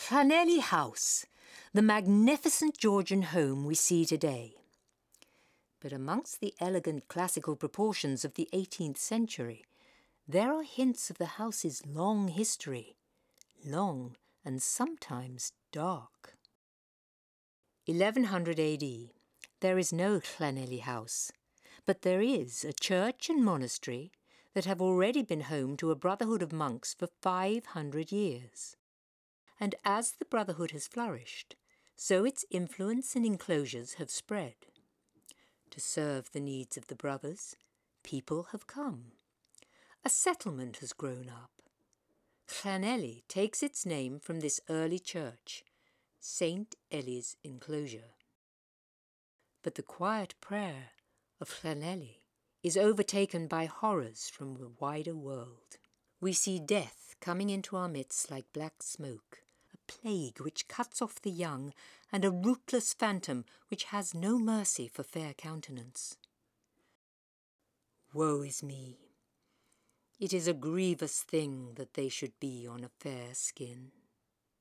Llanelli House, the magnificent Georgian home we see today. But amongst the elegant classical proportions of the 18th century, there are hints of the house's long history, long and sometimes dark. 1100 AD, there is no Llanelli House, but there is a church and monastery that have already been home to a brotherhood of monks for 500 years. And as the brotherhood has flourished, so its influence and enclosures have spread. To serve the needs of the brothers, people have come. A settlement has grown up. Llanelli takes its name from this early church, St. Eli's enclosure. But the quiet prayer of Llanelli is overtaken by horrors from the wider world. We see death coming into our midst like black smoke, a plague which cuts off the young, and a ruthless phantom which has no mercy for fair countenance. Woe is me! It is a grievous thing that they should be on a fair skin.